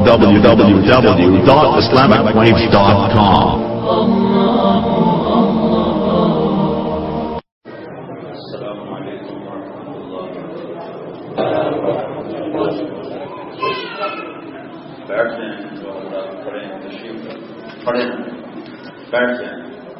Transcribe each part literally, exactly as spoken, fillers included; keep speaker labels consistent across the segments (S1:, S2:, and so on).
S1: w w w dot islamic waves dot com.
S2: بیٹھتے ہیں جو اللہ پڑھیں تشریف پڑھیں بیٹھ جائیں.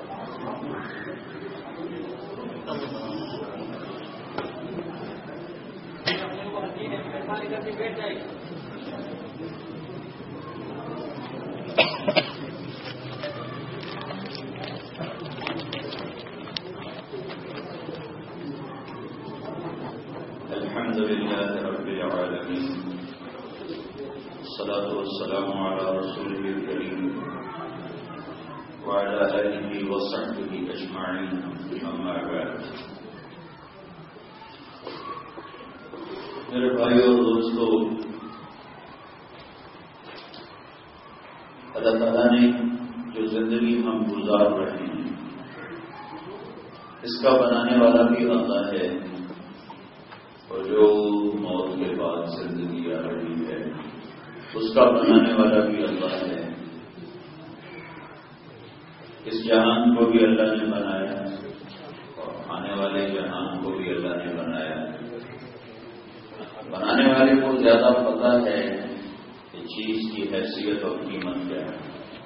S2: الحمد لله رب العالمين والصلاة والسلام على رسوله الكريم وعلى آله وصحبه أجمعين أما بعد. میرے بھائیو اور دوستو، اللہ تعالیٰ نے جو زندگی ہم گزار رہے ہیں اس کا بنانے والا بھی اللہ ہے، اور جو موت کے بعد زندگی آ رہی ہے اس کا بنانے والا بھی اللہ ہے. اس جہان کو بھی اللہ نے بنایا اور آنے والے جہان کو بھی اللہ نے بنایا. بنانے والے کو زیادہ پتہ ہے کہ چیز کی حیثیت اور قیمت کیا ہے.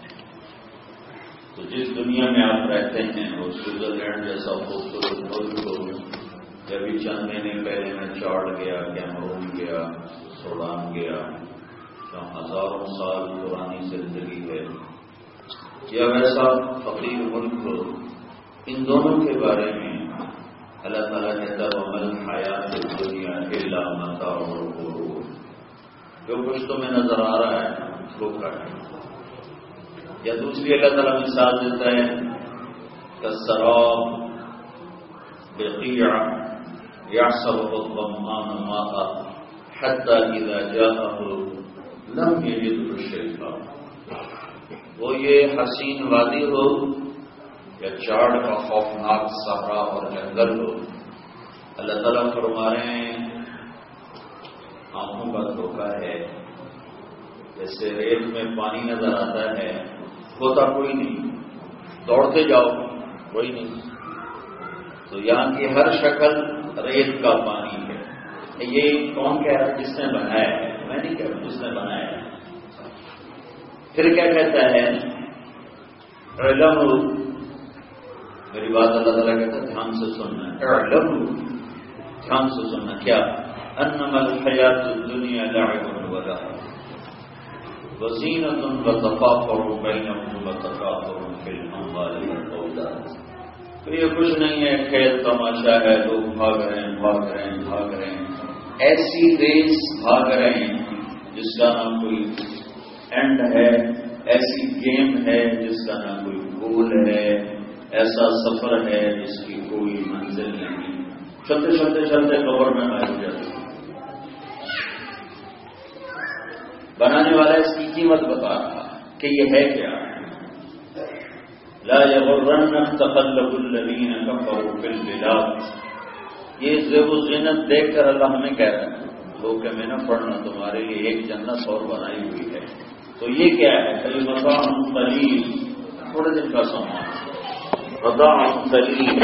S2: تو جس دنیا میں آپ رہتے ہیں وہ سوئٹزرلینڈ جیسا خوبصورت ملک کو جبھی چند مہینے پہلے میں چاڑ گیا، کیمرون گیا، سوڈان گیا، جہاں ہزاروں سال پرانی زندگی ہے، یا ویسا فقیر ملک ہو، ان دونوں کے بارے میں اللہ تعالیٰ کہتا ہے وَمَا الْحَيَاةُ الدُّنْيَا إِلَّا مَتَاعُ الْغُرُورِ. جو کچھ تمہیں نظر آ رہا ہے دھوکہ ہے. یا دوسری اللہ تعالیٰ مثال دیتا ہے كَالسَّرَابِ بِقِيعٍ يحسبه الظمآن ماء حتى إذا جاءه لم يجده شيئا. وہ یہ حسین وادی ہو یا چاڑ کا خوفناک صحرا اور جنگل ہو، اللہ تعالیٰ فرما رہے ہیں آنکھوں کا دھوکہ ہے. جیسے ریت میں پانی نظر آتا ہے، ہوتا کوئی نہیں، دوڑتے جاؤ کوئی نہیں. تو یہاں کی ہر شکل ریت کا پانی ہے. یہ کون کہہ رہا ہے؟ جس نے بنایا ہے. میں نہیں کہہ رہا، جس نے بنایا ہے. پھر کیا کہتا ہے؟ اعلموا، میری بات اللہ تعالیٰ کہتا ہے دھیان سے سننا. اعلموا، دھیان سے سننا. کیا؟ انما الحیات الدنیا لعب ولہو وزینۃ وتفاخر بینکم وتکاثر فی الاموال والاولاد. تو یہ کچھ نہیں ہے، کھیل تماشا ہے، لوگ بھاگ رہے ہیں بھاگ رہے ہیں بھاگ رہے ہیں، ایسی ریس بھاگ رہے ہیں جس کا نہ کوئی اینڈ ہے، ایسی گیم ہے جس کا نہ کوئی گول ہے، ایسا سفر ہے جس کی کوئی منزل نہیں. چلتے چلتے چلتے قبر میں مائل ہو جاتے. بنانے والا اس کی قیمت بتا رہا کہ یہ ہے کیا. لا يغرنك تقلب الذين كفروا في البلاد. یہ زیب و زینت دیکھ کر اللہ ہمیں کہہ رہا ہے لوگ کہ میں نہ پڑھنا، تمہارے لیے ایک جنت اور بنائی ہوئی ہے. تو یہ کیا ہے؟ کئی مقام قلیل، تھوڑے دن کا سامان. مقام قلیل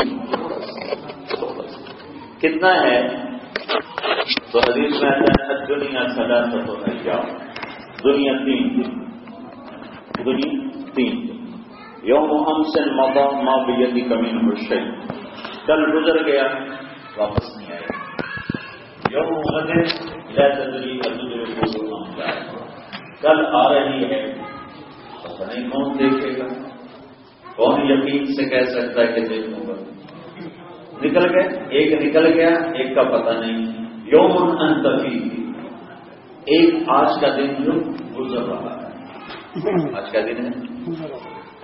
S2: کتنا ہے؟ تو حدیث میں آتا ہے دنیا ثلاثۃ ایام. دنیا تین دنیا تین یوم امس مضى ما بيدك منه شيء. کل گزر گیا واپس نہیں آئے. یوم غد لا تدری اتدركه ام لا. کل آ رہی ہے، پتہ نہیں کون دیکھے گا، کون یقین سے کہہ سکتا ہے کہ دیکھوں گا. نکل گئے، ایک نکل گیا، ایک کا پتہ نہیں. یوم انت فیہ، ایک آج کا دن جو گزر رہا ہے. آج کا دن ہے،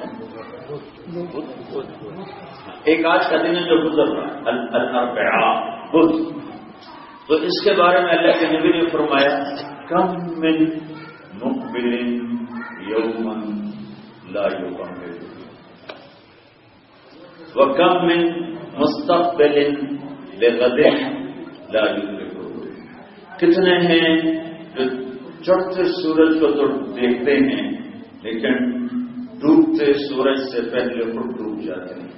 S2: ایک آج کا دن ہے جو گزر رہا ہے، الاربعاء بدھ. تو اس کے بارے میں اللہ کے نبی نے فرمایا کم من مقبل یوما لا یکمل وکم من مستقبل لغد لا یدرکہ. کتنے ہیں جو چڑھتے سورج کو تو دیکھتے ہیں لیکن ڈوبتے سورج سے پہلے خود ڈوب جاتے ہیں.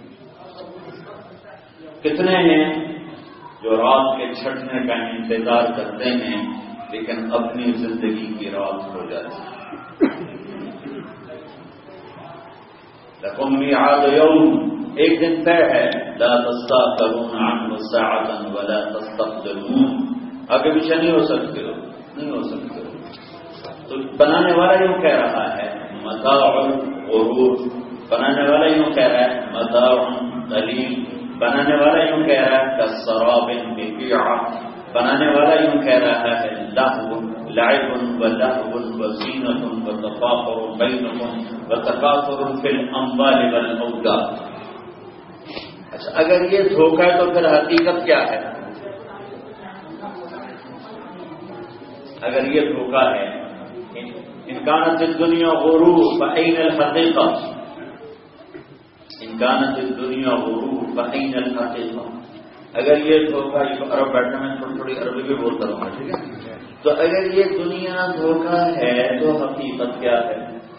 S2: کتنے ہیں جو رات کے چھٹنے کا انتظار کرتے ہیں لیکن اپنی زندگی کی رات ہو جاتی ہے. لکم میعاد یوم، ایک دن طے ہے. لا تستأخرون عنہ ساعة ولا تستقدمون، آگے پیچھے نہیں ہو سکتے ہو، نہیں ہو سکتے ہو. تو بنانے والا یوں کہہ رہا ہے متاع غرور، بنانے والا یوں کہہ رہا ہے متاع قلیل، بنانے والا یوں کہہ رہا ہے کسراب بقیعہ، بنانے والا یوں کہہ رہا ہے لہو لعب ولہو وزینۃ وتفاخر بینکم وتکاثر فی الاموال والاولاد. اچھا اگر یہ دھوکہ ہے تو پھر حقیقت کیا ہے؟ اگر یہ دھوکہ ہے ان کانت الدنیا غرور فأین الحقیقہ، ان کانت الدنیا غرور فأین الحقیقہ. اگر یہ دھوکہ، عرب بیٹھنے میں تھوڑی تھوڑی عربی بھی بولتا ہوں ٹھیک ہے. تو اگر یہ دنیا دھوکہ ہے تو حقیقت کیا ہے؟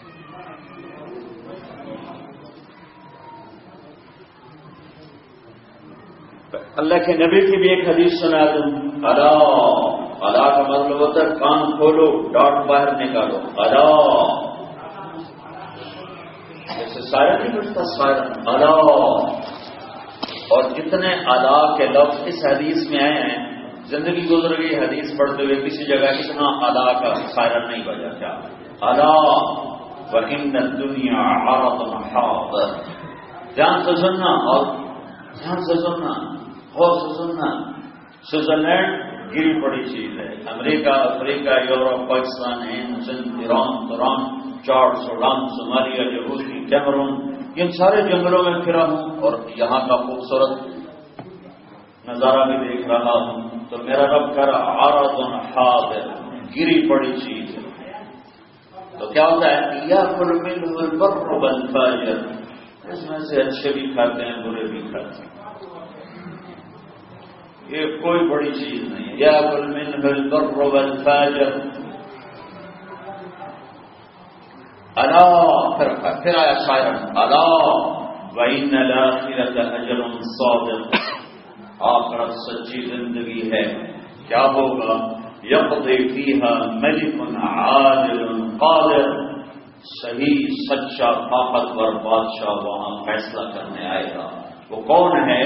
S2: اللہ کے نبی کی بھی ایک حدیث سنا دوں. الا، الا کا مطلب ہوتا ہے کان کھولو، ڈاٹ باہر نکالو. الا جیسے سایہ نہیں بچتا سایہ، الا. اور جتنے الا کے لفظ اس حدیث میں آئے ہیں، زندگی گزر گئی حدیث پڑھتے ہوئے کسی جگہ اتنا الا کا سایہ نہیں بجا. کیا الا وان الدنیا عرض حاضر، دھیان سے سننا اور دھیان سے سننا اور سے سننا. سوئٹزرلینڈ گری پڑی چیز ہے. America, Africa, Europe, Pakistan, Hind, Sindh, Iran, Turan, Chad, Sudan, Somalia, Djibouti, Cameroon, ان سارے جنگلوں میں پھرا ہوں اور یہاں کا خوبصورت نظارہ بھی دیکھ رہا ہوں. تو میرا رب کر عارض حاضر، گری پڑی چیز ہے. تو کیا ہوتا ہے؟ یاکل منہ البر والفاجر، اس میں سے اچھے بھی کھاتے ہیں برے بھی کھاتے ہیں. یہ کوئی بڑی چیز نہیں ہے. یاکل منہ البر والفاجر. الا، پھر پھر آیا شاعر، الا وان الاخرۃ اجر صادق، آخرت سچی زندگی ہے. کیا ہوگا؟ یقضی فیہا ملک عادل قادر، صحیح سچا طاقتور بادشاہ وہاں فیصلہ کرنے آئے گا. وہ کون ہے؟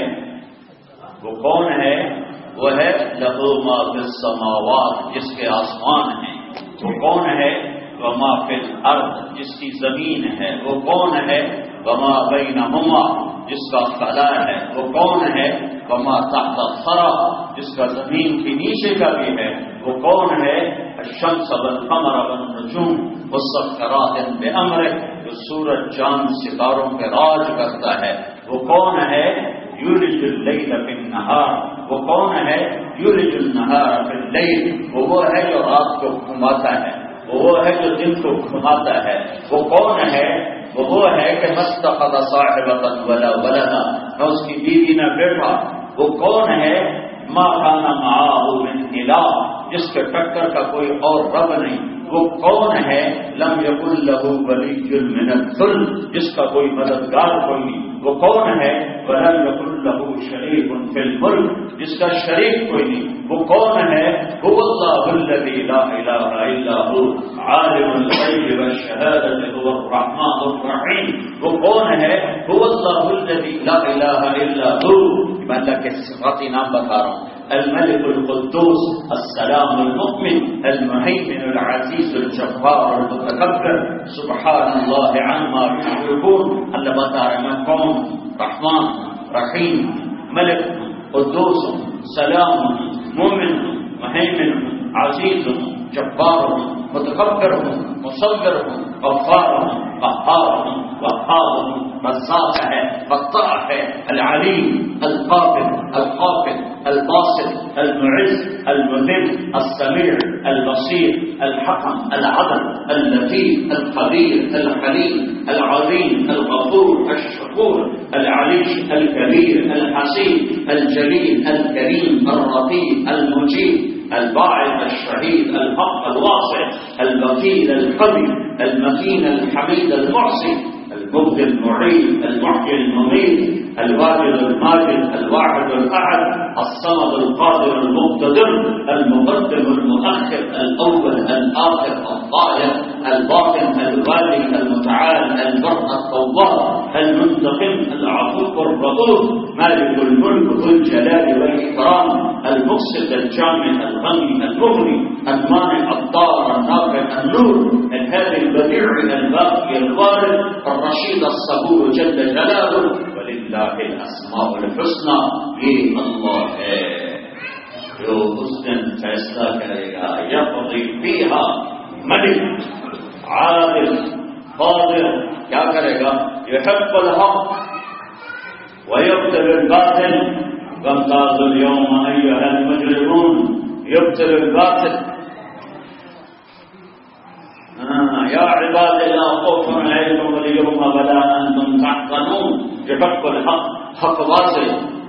S2: وہ کون ہے؟ وہ ہے لہو ما فی السماوات، جس کے آسمان ہیں. وہ کون ہے؟ وما فی الارض، جس کی زمین ہے. وہ کون ہے؟ وما بینہما، جس کا خلا ہے. وہ کون ہے؟ وما تحت الثری، جس کا زمین کے نیچے کا بھی ہے. وہ کون ہے؟ الشمس والقمر والنجوم مسخرات بامرہ، جو سورج چاند ستاروں پہ راج کرتا ہے. وہ کون ہے؟ یولج اللیل فی النہار، وہ کون ہے؟ یولج النہار فی اللیل، وہ وہ ہے جو رات کو گھماتا ہے. وہ ہے جو دن کو گھماتا ہے. وہ کون ہے؟ وہ وہ ہے کہ مستقد صاحبۃ ولا ولدا، نہ اس کی بیوی نہ بیٹا. وہ کون ہے؟ ما کان معہ من الہ، جس کے ٹکر کا کوئی اور رب نہیں. وہ کون ہے؟ لم یکن لہ ولی من الذل، جس کا کوئی مددگار کوئی نہیں. وہ کون ہے؟ ولم یکن لہ شریک فی الملک، جس کا شریک کوئی نہیں. وہ کون ہے؟ هو اللہ الذی لا الہ الا هو عالم الغیب والشہادۃ هو الرحمن الرحیم. وہ کون ہے؟ هو اللہ الذی لا الہ الا هو، میں اللہ کے صفاتی نام بتا رہا ہوں. الملك القدوس السلام المؤمن المهيمن العزيز الجبار المتكبر سبحان الله عما يشركون. اللہ بتا رہا ہے میں کون؟ رحمان، رحیم، ملک، قدوس، سلام، مومن، مہیمن، عزیز، جبار، متکبر ہوں، مصور ہوں، غفار ہوں، قہار ہوں، وہاب ہوں، رزاق ہے، فتاح ہے، العلیم، القابل، القابل. الباسط المعز المذل السميع البصير الحكم العدل اللطيف الخبير الحليم العظيم الغفور الشكور العلي الكبير الحسيب الجليل الكريم الرقيب المجيب الباعث الشهيد الحق الواسع الوكيل القوي المتين الحميد المحسن المبدع المعيد المحيي المميت الواجد الماجد الواحد الأحد الصمد القادر المقتدر المقدم المؤخر الأول الآخر الظاهر الباطن الوالي المتعال البر التواب المنتقم العفو الرؤوف مالك الملك ذو الجلال والإكرام المقسط الجامع الغني المغني المانع الضار النافع النور الهادي البديع الباقي الوارث الرشيد الصبور جل جلاله وللہ الاسماء الحسنى. یہ اللہ ہے جو اس دن فیصلہ کرے گا. یقضی فیہا ملک عادل قادر. کیا کرے گا؟ یحق الحق ویبطل الباطل وامتازوا اليوم ایھا المجرمون. یبطل الباطل یا عباد لا خوف علیکم اليوم ولا انتم تحزنون. یحق الحق، حق واضح،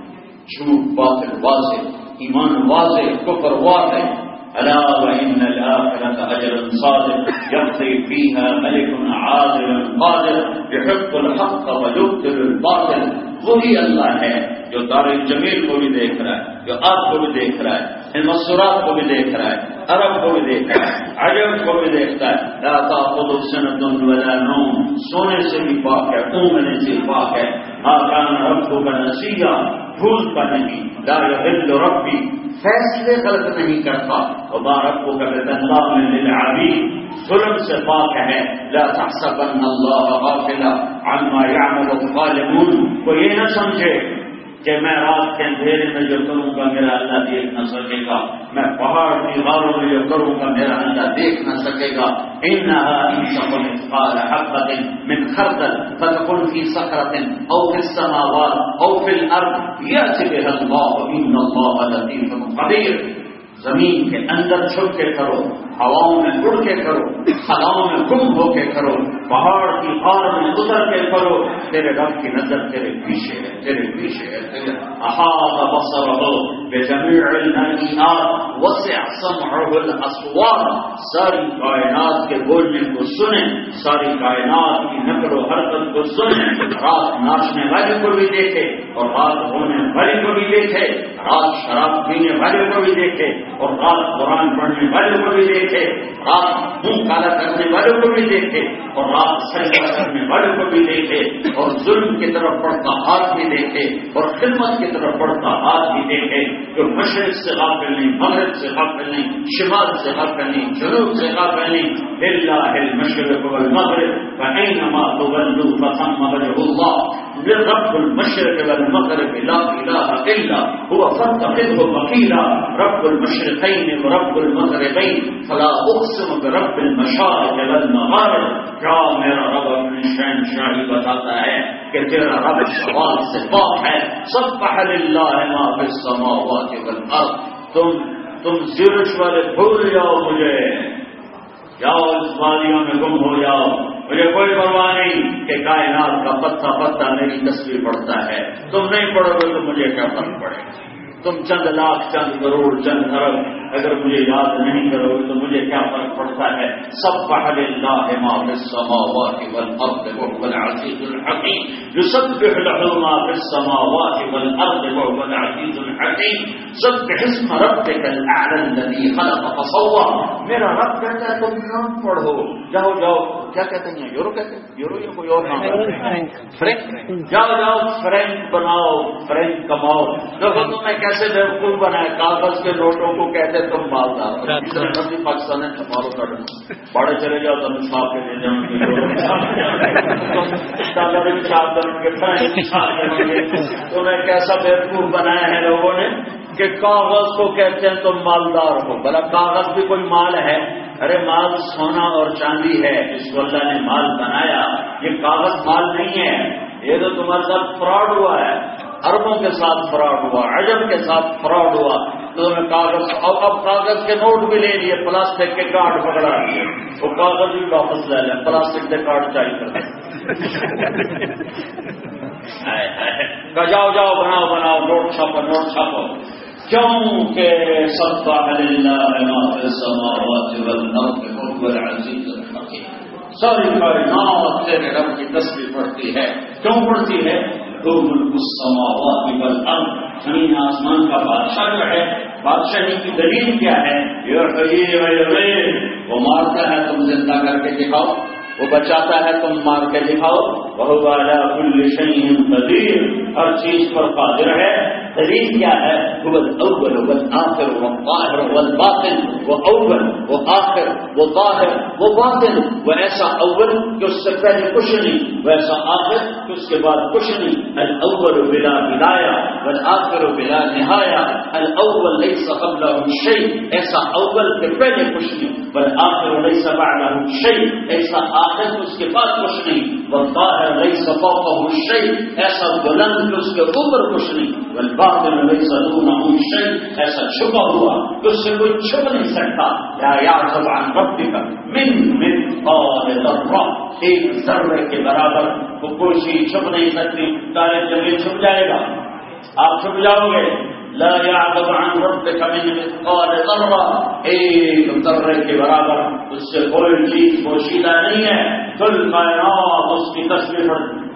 S2: جھوٹ باطل واضح، ایمان واضح، کفر واضح. الا وان الاخرة اجر صادق یقضی فیہا ملک عادل قادر. یحق الحق ویبطل الباطل. وہی اللہ ہے جو دار الجمیل کو بھی دیکھ رہا ہے، جو آپ کو بھی دیکھ رہا ہے، المسورات کو بھی دیکھ رہا ہے، عرب کو بھی دیکھ رہا ہے، عجب کو بھی دیکھتا ہے. لا تأخذه سنة ولا نوم. سونے سے بھی پاک ہے، اونگنے سے پاک ہے. ما كان ربك نسيا. بھولتا نہیں. لا يضل ربي. فیصلے غلط نہیں کرتا. وما ربك بظلام للعبيد. ظلم سے پاک ہے. لا تحسبن الله غافلا عما يعمل الظالمون. کوئی یہ نہ سمجھے کہ میں رات کے اندھیرے میں جو کروں گا میرا اللہ دیکھ نہ سکے گا، میں پہاڑ کی غاروں میں جو کروں گا میرا اللہ دیکھ نہ سکے گا. انها ان تكن مثقال حبة من خردل فتكن في صخرة او في السماوات او في الارض يأتي بها الله ان الله لطيف خبير. زمین کے اندر چھپ کے کرو، ہواؤں میں اڑ کے کرو، خلاؤں میں گم ہو کے کرو، پہاڑ کی غار میں اتر کے کرو. تیرے رب کی نظر تیرے پیچھے ہے، تیرے پیچھے ہے. تیرے احاط بصرہ بجمیع المرئیات وسع سمعہ الاصوات. ساری کائنات کے بولنے کو سنیں، ساری کائنات کی نقل و حرکت کو سنیں. رات ناچنے والے کو بھی دیکھے اور رات ہونے والے کو بھی دیکھے، رات شراب پینے والے کو بھی دیکھے اور رات قرآن پڑھنے والے کو بھی دیکھے، رات منہ کالا کرنے والوں کو بھی دیکھے اور رات سجدہ کرنے والوں کو بھی دیکھے اور ظلم کی طرف بڑھتا ہاتھ بھی دیکھے اور خدمت کی طرف بڑھتا ہاتھ بھی دیکھے. جو مشرق سے غافل نہیں، مغرب سے غافل نہیں، شمال سے غافل نہیں، جنوب سے غافل نہیں. للہ المشرق والمغرب فأینما تولوا فثم وجه الله. رب المشرق والمغرب لا اله الا هو فاتخذه وكيلا. رب المشرقين ورب المغربين فلا اقسم برب المشارق والمغارب. کیا میرا رب اپنی شہنشاہی بتاتا ہے کہ تیرا رب سوال سے پاک ہے. سبح للہ ما فی السماوات والارض. تم تم زیرش والے بھول جاؤ مجھے، جاؤ اس وادیوں میں گم ہو جاؤ، مجھے کوئی پرواہ نہیں کہ کائنات کا پتا پتا میری تصویر پڑتا ہے. تم نہیں پڑھو گے تو مجھے کیا فرق پڑے گا؟ تم چند لاکھ چند کروڑ چند ارب اگر مجھے یاد نہیں کرو گے تو مجھے کیا فرق پڑتا ہے؟ سبح للہ ما فی السماوات والارض وهو العزیز الحکیم. یسبح له ما فی السماوات والارض وهو العزیز الحکیم. سبح اسم ربک الاعلی الذی خلق فسوى. میرا رب کہتا ہے تم نام پڑھو. جاؤ جاؤ، کیا کہتے ہیں یورو کہتے ہیں یورو یا کوئی اور نام؟ فرینک. جاؤ جاؤ فرینک بناؤ، فرینک کماؤ. دیکھو تمہیں کیسے بیوقوف بنائے. کاغذ کے نوٹوں کو کہتے تم مالدار. پاکستان ہے تمہارو کر بڑے چلے جاؤ تم چھاپ کے لے جاؤ تمہیں کیسا بیوقوف بنایا ہے لوگوں نے کہ کاغذ کو کہتے ہیں تم مالدار ہو. بھلا کاغذ بھی کوئی مال ہے؟ ارے مال سونا اور چاندی ہے جس کو اللہ نے مال بنایا. یہ کاغذ مال نہیں ہے. یہ تو تمہارے ساتھ فراڈ ہوا ہے. عربوں کے ساتھ فراڈ ہوا، عجم کے ساتھ فراڈ ہوا، تو انہوں نے کاغذ اب اب کاغذ کے نوٹ بھی لے لیے، پلاسٹک کے کارڈ پکڑا لیے، وہ کاغذ بھی واپس لے لیں، پلاسٹک کے کارڈ چاہیے کر دیں جاؤ جاؤ بناؤ بناؤ نوٹ چھاپو نوٹ چھاپو، کیونکہ سبح للہ ما فی السماوات والارض وهو العزیز الحکیم، ساری کائنات تیرے رب کی تسبیح پڑھتی ہے، کیوں پڑھتی ہے؟ ذو ملک السماوات والارض، زمین آسمان کا بادشاہ جو ہے، بادشاہی کی دلیل کیا ہے؟ یحیی و یمیت، وہ مارتا ہے تم زندہ کر کے دکھاؤ، وہ بچاتا ہے تم مار کے دکھاؤ، وهو علی کل شیء قدیر، ہر چیز پر قادر ہے۔ دلیل کیا ہے؟ هو الاول والآخر والظاہر والباطن، وہ اول وہ آخر وہ ظاہر وہ باطن، وہ ایسا اول کہ اس سے پہلے کچھ نہیں، وہ ایسا آخر کہ اس کے بعد کچھ نہیں، الاول بلا بدایہ والآخر بلا نہایہ، الاول لیس قبلہ شیء، ایسا اول کہ پہلے کچھ نہیں، والآخر لیس بعدہ شیء، ایسا آخر کہ اس کے بعد کچھ نہیں، والظاہر لیس فوقہ شیء، ایسا بلند کہ اس کے اوپر کچھ نہیں، والباطن لیس دونہ شیء، ایسا چھپا ہوا کہ اس سے کوئی چھپ نہیں سکتا، لا یعزب عن ربک من مثقال ذرہ، ایک ذرے کے برابر وہ کوئی چیز چھپ نہیں سکتی، تارے زمین چھپ جائے گا، آپ چھپ جاؤ گے، لا يعزب عن ربك من مثقال ذرہ، ایک ذرے کے برابر اس سے کوئی چیز پوشیدہ نہیں ہے، کل کائنات اس کی تصویر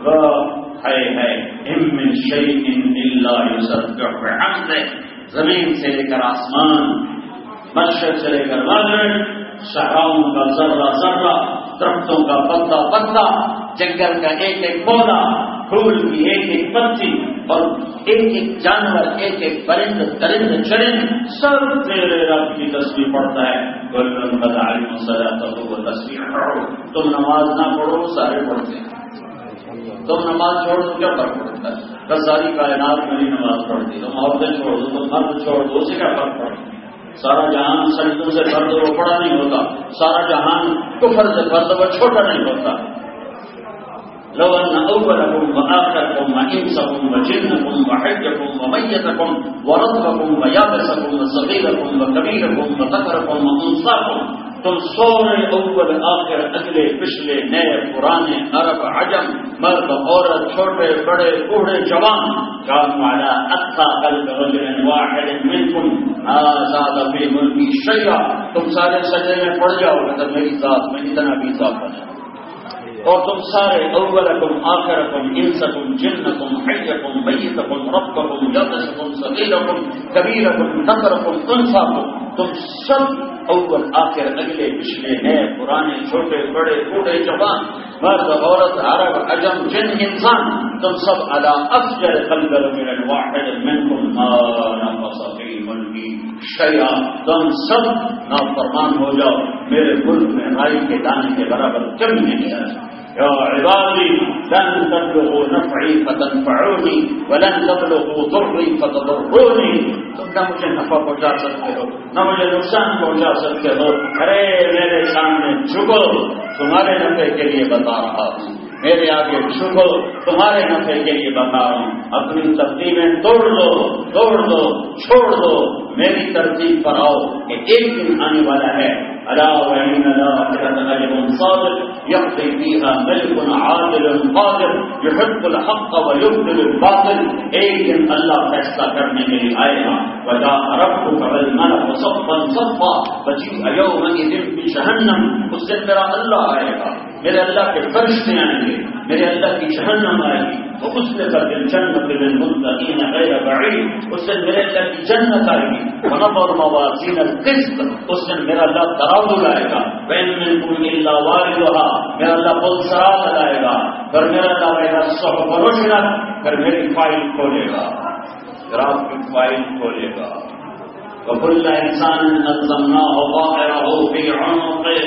S2: ہے ہے ان من شیء الا یسبح بحمدہ، زمین سے لے کر آسمان، مشرق سے لے کر مغرب، صحراؤں کا ذرہ ذرہ، درختوں کا پتا پتا، جنگل کا ایک ایک پودا، پھول کی ایک ایک پتی، اور ایک ایک جانور، ایک ایک پرند درند چرند، سب تیرے رب کی تسبیح پڑھتا ہے۔ کل قد علم صلاتہ وتسبیحہ، تم نماز نہ پڑھو سارے پڑھتے ہیں، تم نماز چھوڑ دو کیا فرق پڑتا ہے؟ بس ساری کائنات میری نماز پڑھتی، تم عورتیں چھوڑ دو، تم مرد چھوڑ دو، اسے کیا فرق پڑتا ہے؟ سارا جہان سجدوں سے فرد وہ بڑا نہیں ہوتا، سارا جہان کفر سے فرد وہ چھوٹا نہیں ہوتا۔ لو ان اولکم واخرکم وانسکم وجنکم وحیکم ومیتکم ورطبکم ویابسکم وصغیرکم وکبیرکم وذکرکم وانثاکم، تم سورے اول آخر اگلے پچھلے نئے پرانے عرب عجم مرد عورت چھوٹے بڑے بوڑھے جوان، كانوا على اتقى قلب رجل واحد منكم ما زاد في ملكي شيئا، تم سارے سجدے میں پڑ جاؤ اگر میری ذات میں اتنا بھی اضافہ ہے، اور تم سارے اولکم آخرکم انسکم جنکم حیکم میتکم ربکم یابسکم صغیرکم کبیرکم ذکرکم انثاکم، تم سب اول آخر اگلے پچھلے نئے پرانے چھوٹے بڑے بوڑھے جوان مرد عورت عرب عجم جن انسان، تم سب علی افجر قلب رجل واحد منکم ما نقص فی ملکی شیئا، تم سب نافرمان ہو جاؤ میرے ملک میں رائی کے دانے کے برابر کمی نہیں ہے۔ یا عبادی لن تبلغوا نفعی فتنفعونی ولن تبلغوا ضرری فتضرونی، تم نہ مجھے نفع پہنچا سکتے ہو نہ مجھے نقصان پہنچا سکتے ہو، ارے میرے سامنے جھکو، تمہارے نفع کے لیے بتا رہا ہوں، میرے آگے جھکو، تمہارے نفع کے لیے بتا رہا ہوں، اپنی ترتیبیں توڑ دو توڑ دو چھوڑ دو، میری ترتیب پر آؤ کہ ایک دن آنے والا ہے، الا وان الاخرۃ اجر صادق یقضی فیہا ملک عادل قادر یحق الحق ویبطل الباطل، ایک دن اللہ فیصلہ کرنے کے لیے آئے گا، وجاء ربک والملک صفا صفا وجیء یومئذ بجہنم، اس دن میرا اللہ آئے گا، میرے اللہ کے فرشتے آئیں گے، میرے اللہ کی جہنم آئے گی، تو اس نے کر جنت للمتقین غیر بعید، اس دن میرے اللہ کی جنت آئے گی، ونظر موازین القسط، اس دن میرا اللہ ترازو لائے گا، وَإِن مِّنكُمْ إِلَّا وَارِدُهَا، میرا اللہ پل سرات لائے گا، پھر میرا اللہ رہے گا صحف رشدت، پھر میری فائل کھولے گا، گراف کی فائل کھولے گا، وَكُلَّ إِنسَانٍ أَلْزَمْنَاهُ طَائِرَهُ فِي عُنُقِهِ،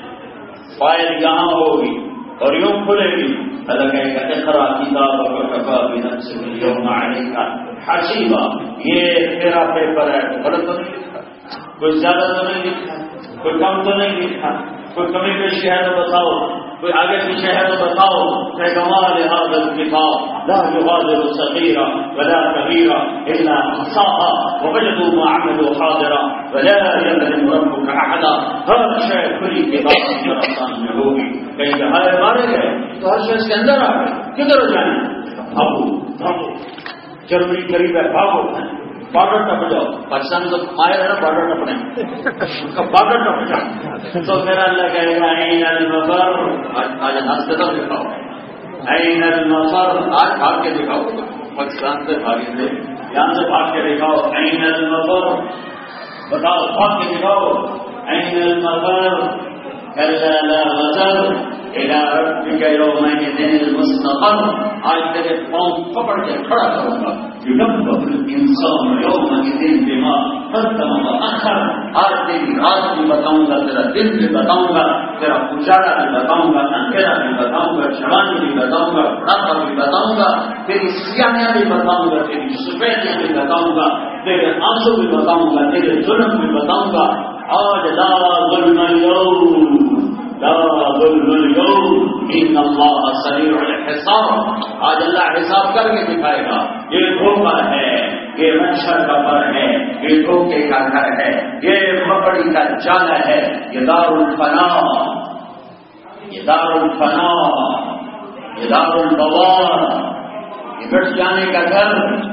S2: فائل یہاں ہوگی اور یوں کھلے گی، اللہ کہے گا اقرأ کتابک وکفیٰ بنفسک اليوم علیک حسیبا، یہ تیرا پیپر ہے، غلط تو نہیں لکھا، کوئی زیادہ تو نہیں لکھا، کوئی کم تو نہیں لکھا، کوئی کمی پیشی ہے تو بتاؤ، کوئی آگے پیچھے ہے تو بتاؤ. کمال هذا الكتاب لا يغادر صغيرا ولا كبيرا الا احصاها ووجدوا ما عملوا حاضرا ولا يظلم ربك احدا. ہر شے کھلی کتاب کی طرف میں ہوگی. کہیں کہ ہائے مارے گئے تو ہر شے اس کے اندر آ گئے. کدھر جانا؟ بھاگو بھاگو. جرمنی قریب ہے، بھاگو. بارڈر ٹپ جاؤ. پاکستان میں تو مائر ہے نا بارڈر ٹپنے، اس کا بارڈر ٹپ جاؤ تو میرا اللہ کہے گا این المفر. آج ہنستے تو دکھاؤ این المفر. آج بھاگ کے دکھاؤ. پاکستان سے بھاگے تھے، یہاں سے بھاگ کے دکھاؤ. این المفر. بتاؤ بھاگ کے دکھاؤ. این المفر. کلا لا وزر الى ربك يومئذ المستقر. آج تیرے پاؤں پکڑ کے کھڑا کروں گا. ينبأ الإنسان يومئذ بما قدم وأخر. آج تیری رات بھی بتاؤں گا، تیرا دن بھی بتاؤں گا، تیرا اجالا بھی بتاؤں گا، اندھیرا بھی بتاؤں گا، جوانی بھی بتاؤں گا، بڑھاپا بھی بتاؤں گا، تیری سیاہیاں بھی بتاؤں گا، تیری سفیدیاں بھی بتاؤں گا، تیرے آنسو بھی بتاؤں گا، تیرے ظلم بھی بتاؤں گا. آج لا ظلم اليوم لا ظلم اليوم ان اللہ سریع الحساب. آج اللہ حساب کر کے دکھائے گا. یہ دھوکہ ہے، یہ مچھر کا پر ہے، یہ دھوکے کا گھر ہے، یہ مکڑی کا جال ہے. یہ دار الفنا، یہ دار الفنا، یہ دار البوار، یہ بٹ جانے کا گھر.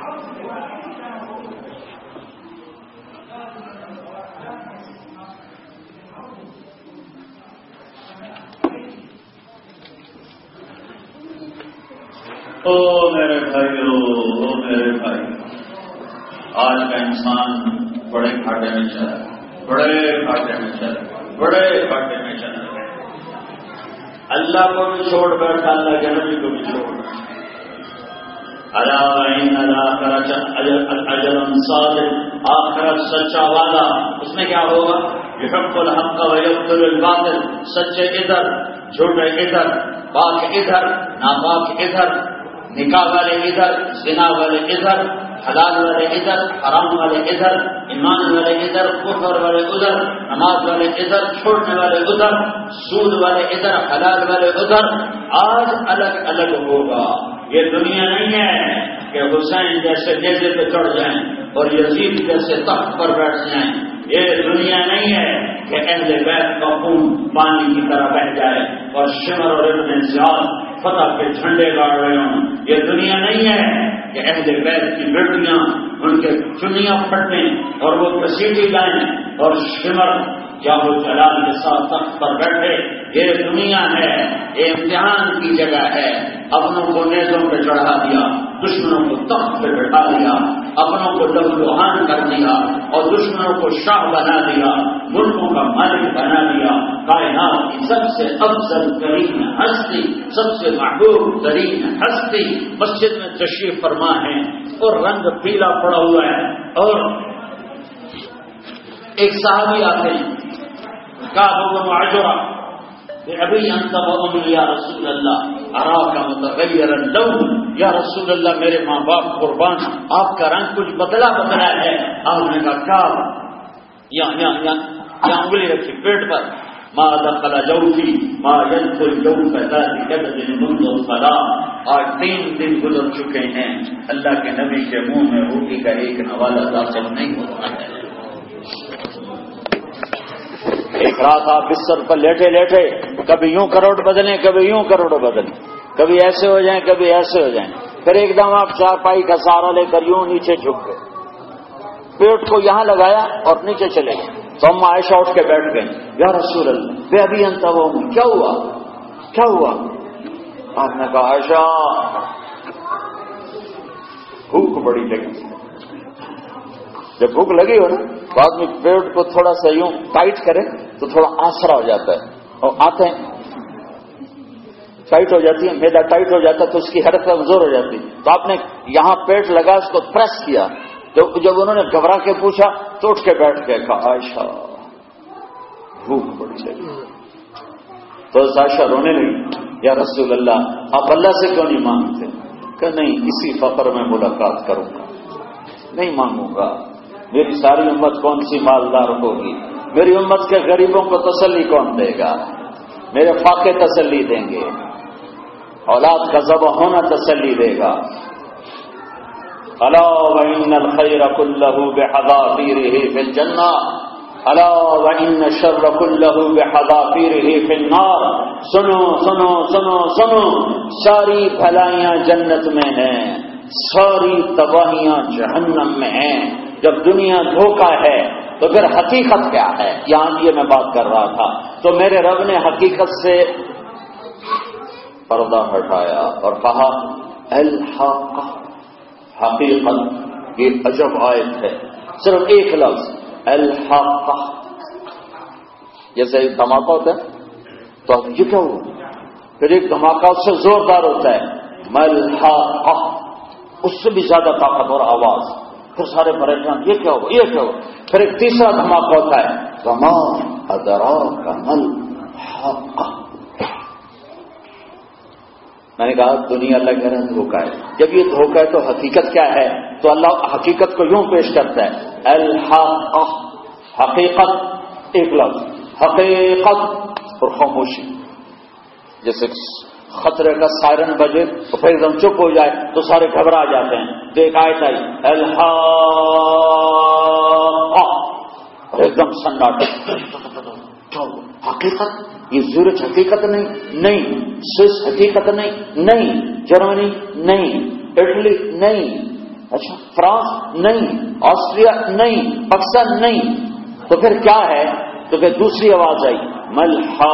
S2: او میرے بھائیو، او میرے بھائی، آج کا انسان بڑے گھاٹے میں چلا، بڑے گھاٹے میں چلا، بڑے گھاٹے میں چلا. اللہ کو بھی چھوڑ بیٹھا، اللہ کے نبی کو بھی چھوڑ بیٹھا. اجل صادق، آخرت سچا وعدہ. اس میں کیا ہوگا؟ یحق الحق ویبطل الباطل. سچے ادھر، جھوٹے ادھر، پاک ادھر، ناپاک ادھر، نکاح والے ادھر، زنا والے ادھر، حلال والے ادھر، حرام والے ادھر، ایمان والے ادھر، کفر والے ادھر، نماز والے ادھر، چھوڑنے والے ادھر، سود والے ادھر، حلال والے ادھر. آج الگ الگ ہوگا. یہ دنیا نہیں ہے کہ حسین جیسے نیزے پہ چڑھ جائیں اور یزید جیسے تخت پر بیٹھ جائیں. یہ دنیا نہیں ہے کہ اہل بیت کا خون پانی کی طرح بہ جائے اور شمر اور ابن زیاد فتح کے جھنڈے گاڑ رہے ہوں. یہ دنیا نہیں ہے کہ اہل بیت کی بیٹیاں ان کے چنیاں پھٹیں اور وہ کسیٹی لائیں اور شمر یا وہ جلال کے ساتھ تخت پر بیٹھے. یہ دنیا ہے، یہ امتحان کی جگہ ہے. اپنوں کو نیزوں پہ چڑھا دیا، دشمنوں کو تخت پہ بٹھا دیا، اپنوں کو لہولوہان کر دیا اور دشمنوں کو شاہ بنا دیا، ملکوں کا مالک بنا دیا. کائنات کی سب سے افضل ترین ہستی، سب سے محبوب ترین ہستی مسجد میں تشریف فرما ہے اور رنگ پیلا پڑا ہوا ہے. اور ایک صحابی آتے ہیں، کعب بن عجرہ، ابھی انتبہ یا رسول اللہ اراک متغیر اللون. یا رسول اللہ میرے ماں باپ قربان، آپ کا رنگ کچھ بدلا بدلا ہے. آپ نے کہا کعب، یا یا یا انگلی رکھی پیٹ پر. ما دخل جوفی ما يدخل جوف ذات كبد منذ الصلاة. آج تین دن گزر چکے ہیں، اللہ کے نبی کے منہ میں روٹی کا ایک نوالہ داخل نہیں ہوتا ہے. ایک رات آپ بستر پر لیٹے لیٹے کبھی یوں کروڑ بدلیں، کبھی یوں کروڑ بدلیں، کبھی ایسے ہو جائیں، کبھی ایسے ہو جائیں. پھر ایک دم آپ چارپائی کا سہارا لے کر یوں نیچے جھک گئے، پیٹ کو یہاں لگایا اور نیچے چلے گئے. تو ہم عائشہ اٹھ کے بیٹھ گئے. یا رسول اللہ بے ابھی انتبہ ہوں، کیا ہوا کیا ہوا؟ آپ نے کہا عائشہ بھوک بڑی لگی. جب بھوک لگی ہو نا تو آدمی پیٹ کو تھوڑا سا یوں ٹائٹ کرے تو تھوڑا آسرا ہو جاتا ہے، اور آتے ہیں ٹائٹ ہو جاتی ہے، میدا ٹائٹ ہو جاتا ہے تو اس کی حرکت کمزور ہو جاتی. تو آپ نے یہاں پیٹ لگا، اس کو پریس کیا. تو جب انہوں نے گھبرا کے پوچھا تو اٹھ کے بیٹھ کے کہا عائشہ بھوک بڑی لگی. تو عائشہ رونے لگی. یا رسول اللہ آپ اللہ سے کیوں نہیں مانگتے؟ کہ نہیں، اسی فقر میں ملاقات کروں گا، نہیں مانگوں گا. میری ساری امت کون سی مالدار ہوگی؟ میری امت کے غریبوں کو تسلی کون دے گا؟ میرے فاقے تسلی دیں گے، اولاد کا ذبح ہونا تسلی دے گا. الا وان الخير كله بحذافيره في الجنه الا وان الشر كله بحذافيره في النار. سنو سنو سنو سنو ساری بھلائیاں جنت میں ہیں، ساری تباہیاں جہنم میں ہیں. جب دنیا دھوکہ ہے تو پھر حقیقت کیا ہے؟ یہاں یہ میں بات کر رہا تھا. تو میرے رب نے حقیقت سے پردہ ہٹایا اور کہا الحق، حقیقت. یہ عجب آیت ہے، صرف ایک لفظ الحق. جیسے ایک دھماکہ ہوتا ہے تو یہ کیا ہوا؟ پھر ایک دھماکہ اس سے زوردار ہوتا ہے ملحق، اس سے بھی زیادہ طاقتور آواز. پھر سارے پریشان، یہ کیا ہوا یہ کیا ہوا. پھر ایک تیسرا دھماکہ ہوتا ہے وما ادراک ملحق. میں نے کہا دنیا اللہ کہہ رہا ہے دھوکہ ہے. جب یہ دھوکہ ہے تو حقیقت کیا ہے؟ تو اللہ حقیقت کو یوں پیش کرتا ہے الحق، حقیقت ایک لفظ حقیقت اور خاموشی. جیسے خطرے کا سائرن بجے تو پھر ایک دم چپ ہو جائے تو سارے گھبرا جاتے ہیں. تو ایک آیت آئی الحق اور ایک دم سناٹا. حقیقت یہ زورج حقیقت نہیں نہیں سوئس حقیقت نہیں نہیں جرمنی نہیں اٹلی نہیں اچھا فرانس نہیں آسٹریا نہیں پاکستان نہیں. تو پھر کیا ہے؟ تو پھر دوسری آواز آئی ملحق.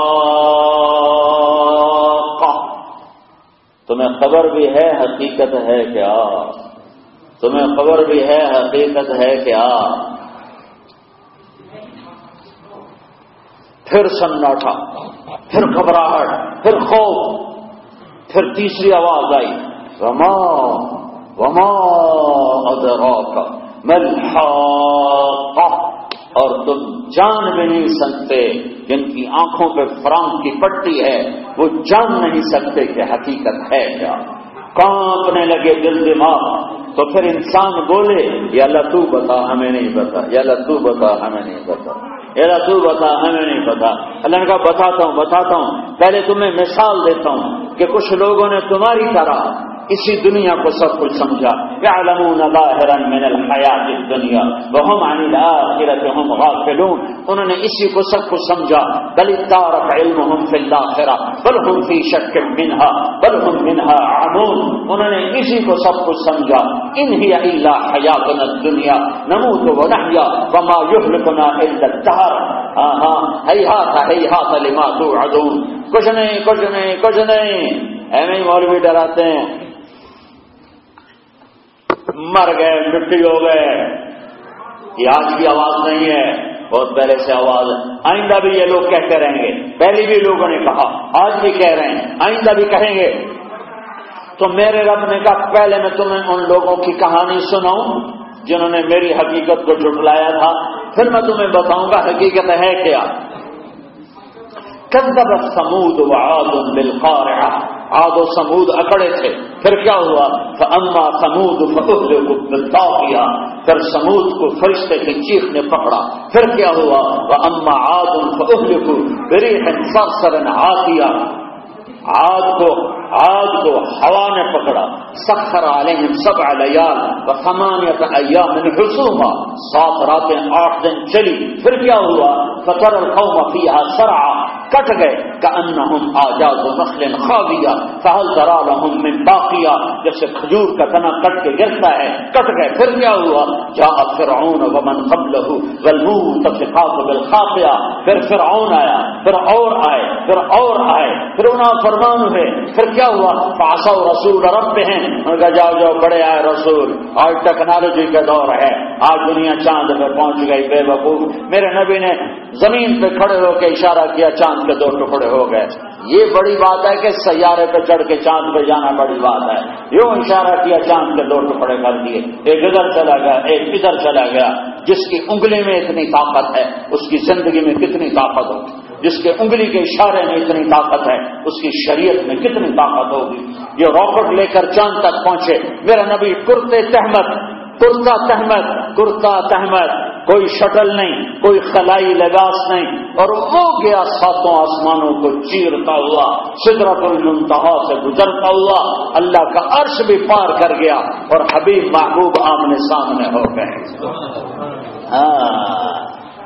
S2: تمہیں خبر بھی ہے حقیقت ہے کیا؟ تمہیں خبر بھی ہے حقیقت ہے کیا؟ پھر سناٹا، پھر گھبراہٹ، پھر خوف. پھر تیسری آواز آئی وما وما ادراک ملحق. اور تم جان بھی نہیں سکتے، جن کی آنکھوں پہ فرانک کی پٹی ہے وہ جان نہیں سکتے کہ حقیقت ہے کیا. کانپنے لگے دل دماغ. تو پھر انسان بولے یا اللہ تو بتا ہمیں نہیں پتا، یا اللہ تو بتا ہمیں نہیں پتا، یا اللہ تو بتا ہمیں نہیں پتا. اللہ نے کہا بتاتا ہوں بتاتا ہوں. پہلے تمہیں مثال دیتا ہوں کہ کچھ لوگوں نے تمہاری طرح اسی دنیا کو سب کچھ سمجھا. یعلمون ظاہرا من الحیات الدنیا وهم عن الآخرة هم غافلون. انہوں نے اسی کو سب کچھ سمجھا. بل ادارک علمهم في الآخرة بل هم في شك منها بل هم منها عمون. انہوں نے اسی کو سب کچھ سمجھا. ان هي الا حیاتنا الدنیا نموت ونحیا وما يهلكنا الا الدهر. ہاں ہاں ہیہات ہیہات لما توعدون. کچھ نہیں کچھ نہیں کچھ نہیں. ایویں مولوی ڈراتے ہیں مر گئے مٹی ہو گئے. یہ آج کی آواز نہیں ہے، بہت پہلے سے آواز ہے. آئندہ بھی یہ لوگ کہتے رہیں گے. پہلے بھی لوگوں نے کہا، آج بھی کہہ رہے ہیں، آئندہ بھی کہیں گے. تو میرے رب نے کہا پہلے میں تمہیں ان لوگوں کی کہانی سناؤں جنہوں نے میری حقیقت کو جھٹلایا تھا، پھر میں تمہیں بتاؤں گا حقیقت ہے کیا. کذبت ثمود وعاد بالقارعہ. عاد و سمود اکڑے تھے، پھر کیا ہوا؟ فاما ثمود فاهلكوا بالطاغیہ. پھر سمود کو فرشتے کی چیخ نے پکڑا. پھر کیا ہوا؟ واما عاد فاهلكوا بريح صرصر عاتیہ. عاد کو عاد کو ہوا نے پکڑا. سخر علیہم سبع لیال وثمانیۃ ایام حسوما. سات راتیں آٹھ دن چلی. پھر کیا ہوا؟ فتر القوم فیہا سرعا. کٹ گئے کأنہم آجاز نخل خاویہ فہل تری لہم من باقیہ. جیسے کھجور کا تنا کٹ کے گرتا ہے، کٹ گئے. پھر کیا ہوا؟ جاء فرعون ومن قبلہ والمؤتفقات بالخاطئہ. پھر فرعون آیا، پھر اور آئے، پھر اور آئے، پھر انہاں فرمان ہوئے. پھر کیا ہوا؟ فعصوا رسول ربہم. ان کا جاؤ جاؤ بڑے آئے رسول. آج ٹیکنالوجی کا دور ہے، آج دنیا چاند پہ پہنچ گئی. بے وقوف. میرے نبی نے زمین پہ کھڑے ہو کے اشارہ کیا، چاند کے دو ٹکڑے ہو گئے. یہ بڑی بات ہے کہ سیارے پہ چڑھ کے چاند پہ جانا بڑی بات ہے. یوں اشارہ کیا، چاند کے دو ٹکڑے کر دیے. ایک ادھر چلا گیا، ایک ادھر چلا گیا. جس کی انگلی میں اتنی طاقت ہے اس کی زندگی میں کتنی طاقت ہوگی. جس کے انگلی کے اشارے میں اتنی طاقت ہے اس کی شریعت میں کتنی طاقت ہوگی. یہ راکٹ لے کر چاند تک پہنچے. میرا نبی کرتے تہمت کرتا تہمت کرتا تہمت کوئی شٹل نہیں، کوئی خلائی لباس نہیں، اور وہ گیا ساتوں آسمانوں کو چیرتا ہوا، سدرۃ المنتہا سے گزرتا ہوا، اللہ کا عرش بھی پار کر گیا، اور حبیب محبوب آمنے سامنے ہو گئے۔ ہاں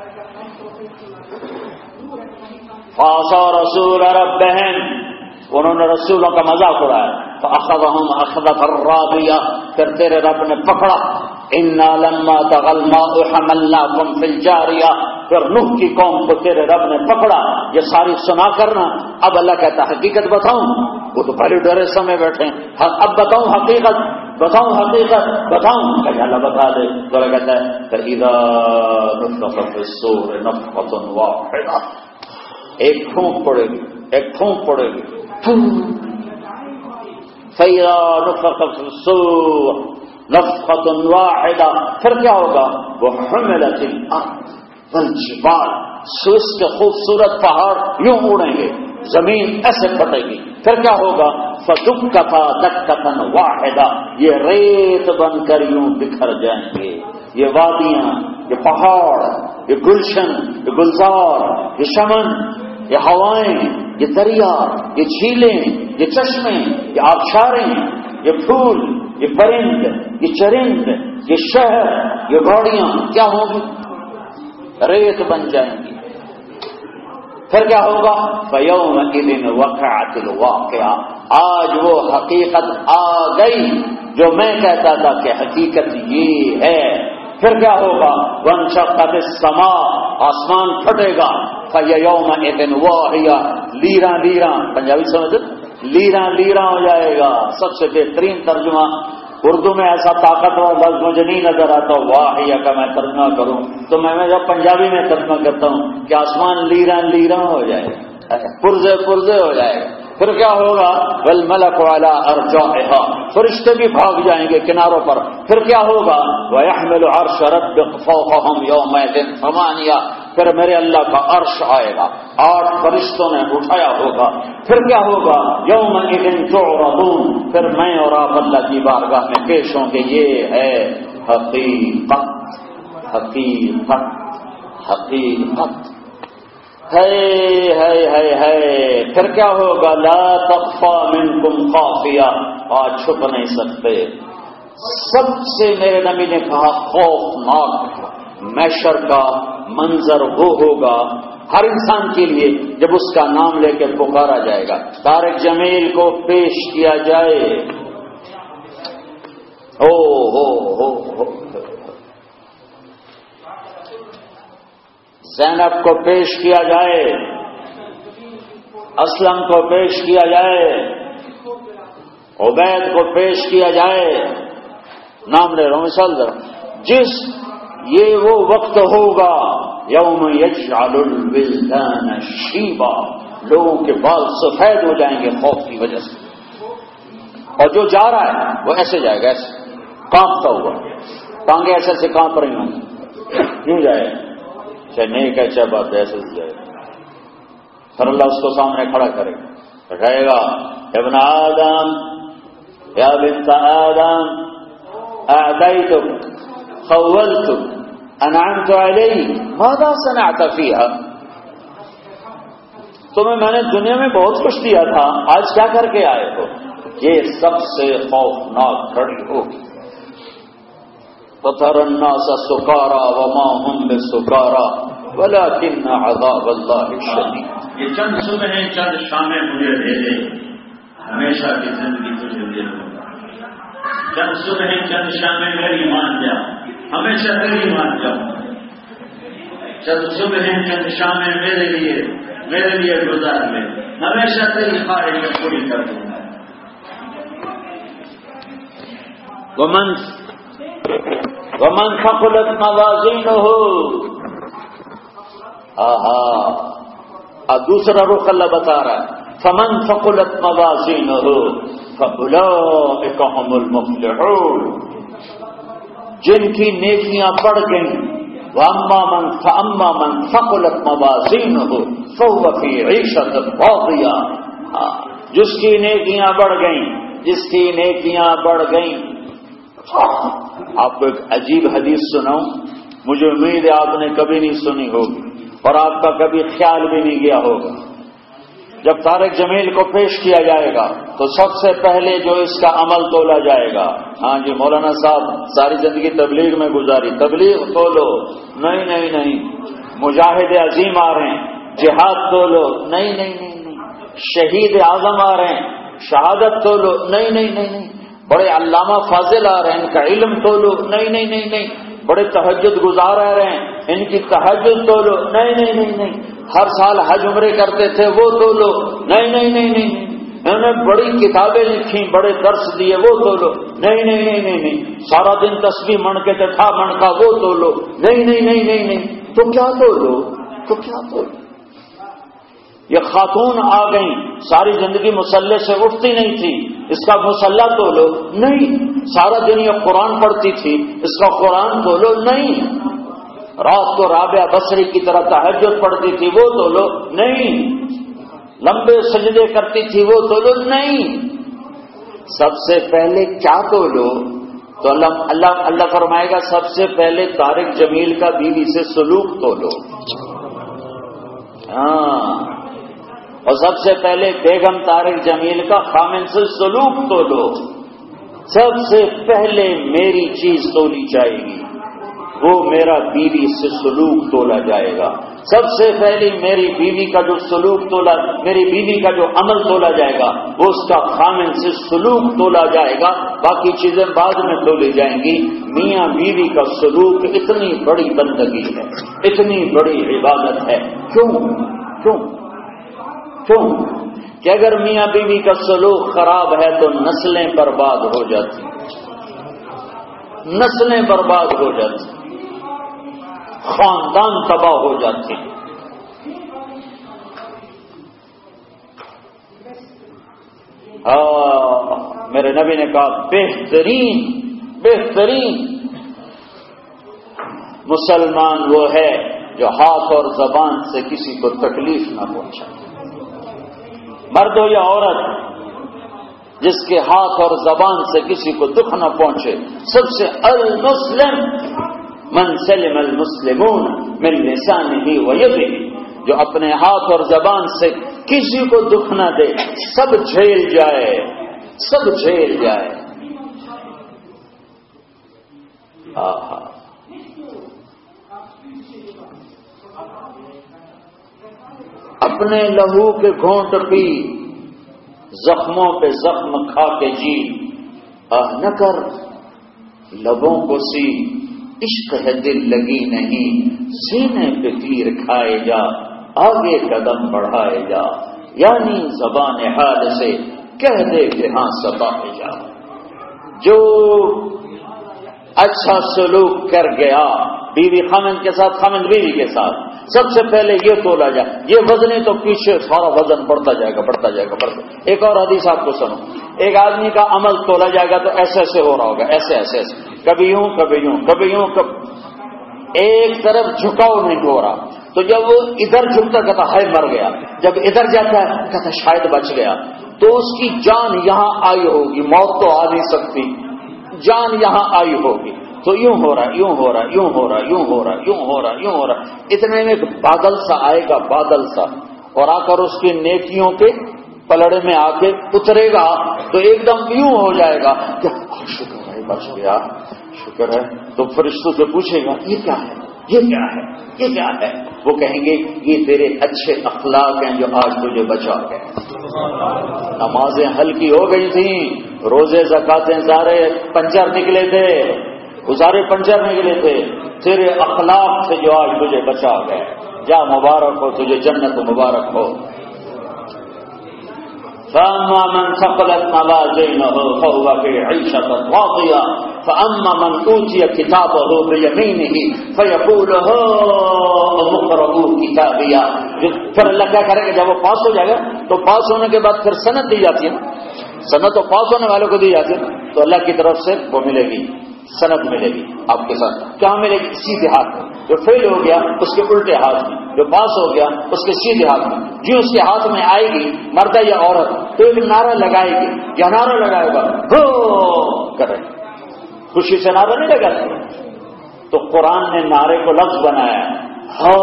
S2: فَعَصَىٰ رَسُولَ رَبِّهِمْ، انہوں نے رسولوں کا مذاق اڑایا، فَأَخَذَهُمْ أَخْذَةً رَّابِيَةً، پھر تیرے رب نے پکڑا، إِنَّا لَمَّا طَغَى الْمَاءُ حَمَلْنَاكُمْ فِي الْجَارِيَةِ، پھر نوح کی قوم کو تیرے رب نے پکڑا۔ یہ ساری سنا کرنا، اب اللہ کہتا حقیقت بتاؤں، وہ تو پہلے ڈرے سمے بیٹھے ہیں، اب بتاؤں حقیقت، بتاؤں حقیقت، بتاؤں کہ اللہ بتا دے۔ تو اللہ کہتا ہے فَإِذَا نُفِخَ فِي الصُّورِ نَفْخَةٌ وَاحِدَةٌ، ایک پھونک پڑے گی، ایک پھونک پڑے گی، فَإِذَا نُفِخَ فِي الصُّورِ نَفْخَةٌ وَاحِدَةٌ، پھر کیا ہوگا؟ وَحُمِلَتِ الْأَرْضُ وَالْجِبَالُ، سوس کے خوبصورت پہاڑ یوں اڑیں گے، زمین ایسے پھٹے گی، پھر کیا ہوگا؟ فَدُكَّتَا دَكَّةً وَاحِدَةً، یہ ریت بن کر یوں بکھر جائیں گے، یہ وادیاں، یہ پہاڑ، یہ گلشن، یہ گلزار، یہ شمن، یہ ہوائیں، یہ دریا، یہ جھیلیں، یہ چشمے، یہ آبشاریں، یہ پھول، یہ پرند، یہ چرند، یہ شہر، یہ گاڑیاں کیا ہوں گی؟ ریت بن جائیں گی۔ پھر کیا ہوگا؟ فَيَوْمَئِذٍ وَقَعَتِ الْوَاقِعَةُ، آج وہ حقیقت آ گئی جو میں کہتا تھا کہ حقیقت یہ ہے۔ پھر کیا ہوگا؟ وَانشَقَّتِ السَّمَاءُ، آسمان پھٹے گا، فَيَوْمَئِذٍ وَاهِيَةٌ، لیراں لیراں، پنجابی سمجھتے، لیراں لیراں ہو جائے گا۔ سب سے بہترین ترجمہ اردو میں ایسا طاقتور لفظ مجھے نہیں نظر آتا واہیہ کا میں ترجمہ کروں تو میں جب پنجابی میں ترجمہ کرتا ہوں کہ آسمان لیراں لیراں ہو جائے گا، پرزے پرزے ہو جائے گا۔ پھر کیا ہوگا؟ والملک علی ارجائها، فرشتے بھی بھاگ جائیں گے کناروں پر۔ پھر کیا ہوگا؟ ویحمل عرش ربک فوقهم یومئذ ثمانیہ، پھر میرے اللہ کا عرش آئے گا، آٹھ فرشتوں نے اٹھایا ہوگا۔ پھر کیا ہوگا؟ یومئذ تعرضون، پھر میں اور آپ اللہ کی بارگاہ میں پیش ہوں گے۔ یہ ہے حقیقت، حقیقت، حقیقت ہے ہے ہے ہے پھر کیا ہوگا؟ لا تخفى منکم خافیہ، آج چھپ نہیں سکتے۔ سب سے میرے نبی نے کہا خوفناک محشر کا منظر وہ ہوگا ہر انسان کے لیے جب اس کا نام لے کے پکارا جائے گا، طارق جمیل کو پیش کیا جائے، او ہو ہو ہو زینب کو پیش کیا جائے، اسلم کو پیش کیا جائے، عبید کو پیش کیا جائے، نام لے رہا ہوں مثال ذرا، جس یہ وہ وقت ہوگا یوم یجعل الولدان شیبا، لوگوں کے بال سفید ہو جائیں گے خوف کی وجہ سے، اور جو جا رہا ہے وہ ایسے جائے گا، ایسے کانپتا ہوا، ٹانگیں ایسے سے کانپ رہی ہوں گی، کیوں جائے چاہے نیک ہے چاہے بات ایسے سے جائے گا۔ پھر اللہ اس کو سامنے کھڑا کرے گا، کہے گا ابن آدم یا بنت آدم اعطیتک خولتک انعمت علیک ماذا صنعت فیہا، تمہیں میں نے دنیا میں بہت کچھ دیا تھا، آج کیا کر کے آئے ہو؟ یہ سب سے خوفناک گھڑی ہوگی۔ فَتَرَى النَّاسَ سُكَارَىٰ وَمَا هُمْ بِسُكَارَىٰ وَلَٰكِنَّ عَذَابَ اللَّهِ شَدِيدٌ۔
S3: یہ چند صبحیں چند شامیں مجھے دے دے، ہمیشہ کی زندگی تجھے دے دوں، چند صبحیں چند شامیں میری مان جا، ہمیشہ تیری مان جاؤں، چند صبحیں چند شامیں میرے لیے میرے لیے گزار لے، ہمیشہ تیری خواہش پوری کر دوں گا۔
S2: ومن ومن ثقلت موازینہ، آہا اب دوسرا رخ اللہ بتا رہا ہے، فمن ثقلت موازینہ فاولئک هم المفلحون، جن کی نیکیاں بڑھ گئیں، واما من فاما من ثقلت موازینہ فهو فی عیشۃ راضیہ، جس کی نیکیاں بڑھ گئیں، جس کی نیکیاں بڑھ گئیں۔ آپ کو ایک عجیب حدیث سناؤں، مجھے امید ہے آپ نے کبھی نہیں سنی ہوگی اور آپ کا کبھی خیال بھی نہیں گیا ہوگا. جب طارق جمیل کو پیش کیا جائے گا تو سب سے پہلے جو اس کا عمل تولا جائے گا. ہاں جی مولانا صاحب ساری زندگی تبلیغ میں گزاری, تبلیغ تولو, نہیں نہیں نہیں. مجاہد عظیم آ رہے ہیں, جہاد تولو, نہیں نہیں نہیں نہیں. شہید اعظم آ رہے ہیں, شہادت تولو, نہیں نہیں نہیں نہیں. بڑے علامہ فاضل آ رہے ہیں, ان کا علم تولو, نہیں نہیں نہیں نہیں. بڑے تہجد گزار آ رہے ہیں, ان کی تہجد تولو, نہیں نہیں نہیں نہیں. ہر سال حج عمرے کرتے تھے وہ تولو, نہیں نہیں نہیں نہیں. انہوں نے بڑی کتابیں لکھی, بڑے درس دیے, وہ تولو, نہیں نہیں نہیں نہیں نہیں. سارا دن تسبیح من کے تھا من کا, وہ تولو, نہیں نہیں نہیں نہیں نہیں. تو کیا تولو, تو کیا تولو. یہ خاتون آ گئیں, ساری زندگی مسلح سے اٹھتی نہیں تھی, اس کا مسلح تولو, نہیں. سارا دن یہ قرآن پڑھتی تھی, اس کا قرآن تولو, نہیں. رات کو رابعہ بصری کی طرح تہجد پڑھتی تھی, وہ تولو, نہیں. لمبے سجدے کرتی تھی, وہ تولو, نہیں. سب سے پہلے کیا تولو؟ تو اللہ اللہ اللہ فرمائے گا سب سے پہلے طارق جمیل کا بیوی سے سلوک تولو. ہاں, اور سب سے پہلے بیگم طارق جمیل کا خامن سے سلوک تولو. سب سے پہلے میری چیز تولی جائے گی, وہ میرا بیوی سے سلوک تولا جائے گا. سب سے پہلی میری بیوی کا جو سلوک تولا, میری بیوی کا جو عمل تولا جائے گا وہ اس کا خامن سے سلوک تولا جائے گا. باقی چیزیں بعد میں تولی جائیں گی. میاں بیوی کا سلوک اتنی بڑی بندگی ہے, اتنی بڑی عبادت ہے. کیوں کیوں کیوں کہ اگر میاں بیوی کا سلوک خراب ہے تو نسلیں برباد ہو جاتی, نسلیں برباد ہو جاتی, خاندان تباہ ہو جاتے ہیں. میرے نبی نے کہا بہترین بہترین مسلمان وہ ہے جو ہاتھ اور زبان سے کسی کو تکلیف نہ پہنچائے. مرد ہو یا عورت, جس کے ہاتھ اور زبان سے کسی کو دکھ نہ پہنچے. سب سے المسلم من سلم المسلمون من لسانه ويده, جو اپنے ہاتھ اور زبان سے کسی کو دکھ نہ دے, سب جھیل جائے, سب جھیل جائے. آہا, اپنے لہو کے گھونٹ پی, زخموں پہ زخم کھا کے جی. آہ نہ کر لبوں کو سی, عشق ہے دل لگی نہیں, سینے پہ تیر کھائے جا, آگے قدم بڑھائے جا. یعنی زبان حال سے کہہ دے کہ ہاں سبائے جا. جو اچھا سلوک کر گیا بیوی خامن کے ساتھ, خامن بیوی کے ساتھ, سب سے پہلے یہ تولا جائے. یہ وزنیں تو پیچھے سارا وزن بڑھتا جائے گا بڑھتا جائے گا بڑھتا. ایک اور حدیث آپ کو سنو. ایک آدمی کا عمل تولا جائے گا تو ایسے ایسے ہو رہا ہوگا, ایسے ایسے ایسے, کبھی یوں کبھی یوں کبھی یوں کبھی, ایک طرف جھکاؤ نہیں ہو رہا. تو جب وہ ادھر جھکتا کہتا ہے مر گیا, جب ادھر جاتا ہے کہتا شاید بچ گیا. تو اس کی جان یہاں آئی ہوگی, موت تو آ نہیں سکتی, جان یہاں آئی ہوگی. تو یوں ہو رہا یوں ہو رہا یوں ہو رہا یوں ہو رہا یوں ہو رہا یوں ہو رہا. اتنے میں ایک بادل سا آئے گا, بادل سا, اور آ کر اس کی نیکیوں کے پلڑے میں آ کے اترے گا. تو ایک دم یوں ہو جائے گا کہ شکر ہے بچ گیا, شکر ہے. تو فرشتوں سے پوچھے گا یہ کیا ہے, یہ کیا ہے, یہ کیا ہے. وہ کہیں گے یہ تیرے اچھے اخلاق ہیں جو آج تجھے بچا گئے. نمازیں ہلکی ہو گئی تھیں, روزے زکاتیں سارے پنچر نکلے تھے, سارے پنچر نکلے تھے, تیرے اخلاق سے جو آج تجھے بچا گئے. جا مبارک ہو تجھے, جنت مبارک ہو. فَأَمَّا مَنْ ثَقُلَتْ مَوَازِينُهُ فَهُوَ فِي عِيشَةٍ رَاضِيَةٍ فَأَمَّا مَنْ أُوتِيَ كِتَابَهُ بِيَمِينِهِ فَيَقُولُ هَاؤُمُ اقْرَءُوا كِتَابِيَهْ. پھر اللہ کیا کرے گا, جب وہ پاس ہو جائے گا تو پاس ہونے کے بعد پھر سند دی جاتی ہے نا, سند تو پاس ہونے والوں کو دی جاتی ہے. تو اللہ کی طرف سے وہ ملے گی, سند ملے گی آپ کے ساتھ. کہاں ملے گی؟ سیدھے ہاتھ میں. جو فیل ہو گیا اس کے الٹے ہاتھ میں, جو پاس ہو گیا اس کے سیدھے ہاتھ میں. جو اس کے ہاتھ میں آئے گی, مرد یا عورت, تو ایک نعرہ لگائے گی. یا نعرہ لگائے گا ہو کرے, خوشی سے نعرہ نہیں لگا. تو قرآن نے نعرے کو لفظ بنایا ہا،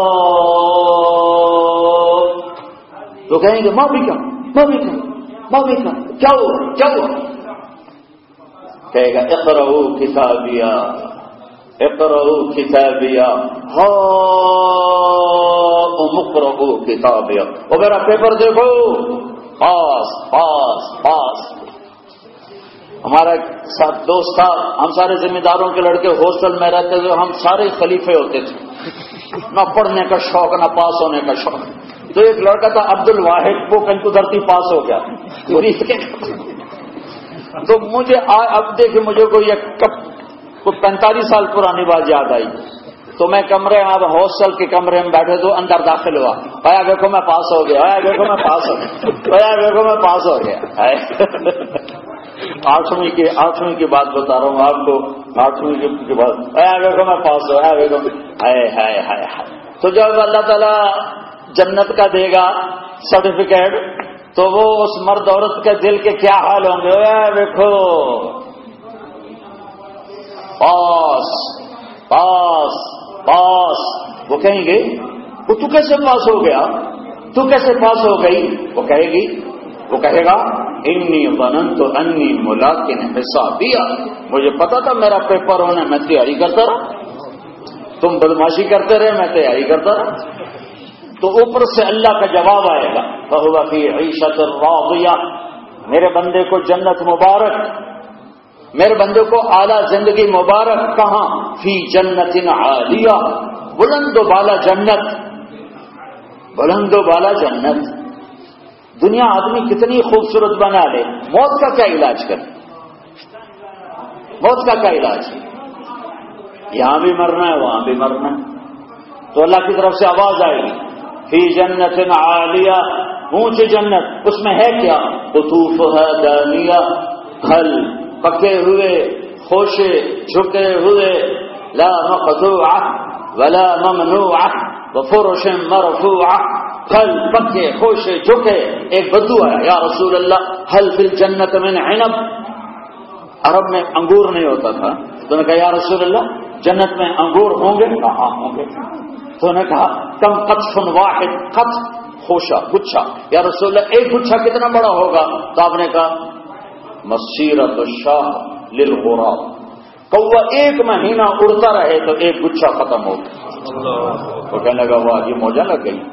S2: تو کہیں گے ماں بھی کم ماں بھی کم ماں بھی کم، کیا ہوا کیا ہوا؟ کہے گا اقرؤ کتابیہ اقرؤ کتابیہ ہاؤم اقرؤ کتابیہ، وہ میرا پیپر دیکھو، پاس پاس پاس۔ ہمارا ساتھ دوست تھا، ہم سارے ذمہ داروں کے لڑکے ہاسٹل میں رہتے تھے، ہم سارے خلیفے ہوتے تھے، نہ پڑھنے کا شوق نہ پاس ہونے کا شوق۔ تو ایک لڑکا تھا عبد الواحد، وہ کہیں قدرتی پاس ہو گیا، تو مجھے اب دیکھیں مجھے کوئی کوئی پینتالیس سال پرانی بات یاد آئی، تو میں کمرے اب ہاسٹل کے کمرے میں بیٹھے تو اندر داخل ہوا، آیا دیکھو میں پاس ہو گیا، آیا دیکھو میں پاس ہو گیا، آیا دیکھو میں پاس ہو گیا۔ آٹھویں کی آٹھویں کی بات بتا رہا ہوں آپ کو، آٹھویں کی بات، آیا دیکھو میں پاس ہو گیا، دیکھو ہائے ہائے ہائے ہائے۔ تو جب اللہ تعالیٰ جنت کا دے گا سرٹیفکیٹ تو وہ اس مرد عورت کے دل کے کیا حال ہوں گے؟ دیکھو پاس پاس پاس۔ وہ کہیں گے وہ تو کیسے پاس ہو گیا، تو کیسے پاس ہو گئی؟ وہ کہے گی وہ کہے گا انی ظننت انی ملاقٍ حسابیہ، مجھے پتا تھا میرا پیپر ہونا، میں تیاری کرتا رہا، تم بدماشی کرتے رہے میں تیاری کرتا رہا۔ تو اوپر سے اللہ کا جواب آئے گا فَهُوَ فِي عِيشَةٍ رَاضِيَةٍ، میرے بندے کو جنت مبارک، میرے بندے کو اعلیٰ زندگی مبارک، کہاں؟ فی جنت عالیہ، بلند و بالا جنت، بلند و بالا جنت۔ دنیا آدمی کتنی خوبصورت بنا لے، موت کا کیا علاج کرے؟ موت کا کیا علاج ہے؟ یہاں بھی مرنا ہے وہاں بھی مرنا ہے، تو اللہ کی طرف سے آواز آئے گی فی جنت عالیہ، اونچی جنت، اس میں ہے کیا؟ قطوفها دانیہ، پھل پکے ہوئے، خوشے جھکے ہوئے، لا مقطوعہ ولا ممنوعہ وفرش مرفوعہ، پھل پکے خوشے جھکے۔ ایک بدو آیا یا رسول اللہ هل فی الجنت من عنب، عرب میں انگور نہیں ہوتا تھا، تو نے کہا یا رسول اللہ جنت میں انگور ہوں گے؟ کہاں ہوں گے؟ تو نے کہا کم قطف واحد، قطف خوشہ گچھا، یا رسول اللہ ایک گچھا کتنا بڑا ہوگا؟ تو آپ نے کہا مسیرۃ الشاہ للغراب، کوا ایک مہینہ اڑتا رہے تو ایک گچھا ختم ہو گیا۔ تو کہنے لگا واہ یہ موجہ لگ گئی۔